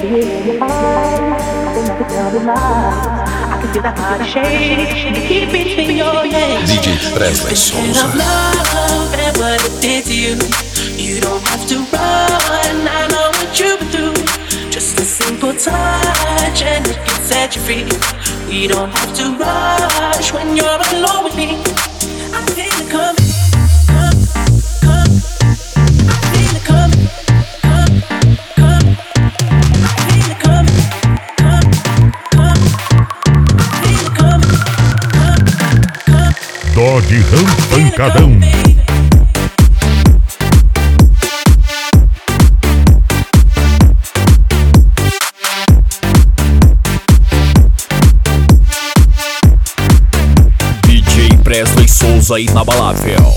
DJ Presley Souza. You don't have to run, I know what you've been through. Just a simple touch and it can set you free. We don't have to rush when you're alone with me. I feel it coming, come. I feel it coming, come. I feel it coming, come. I feel it coming, come. Dog Ram Pancadão. Presley Souza inabalável.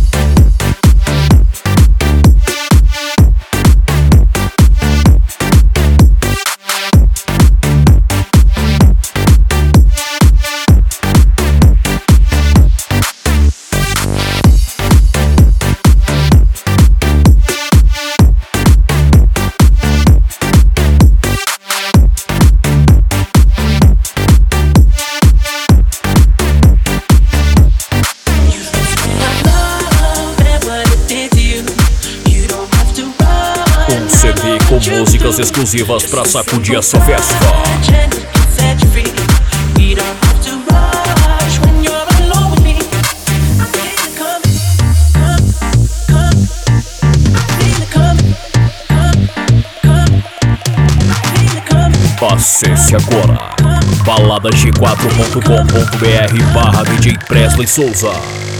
CD com músicas exclusivas pra sacudir essa festa. Acesse agora baladag4.com.br/DJ Presley Souza.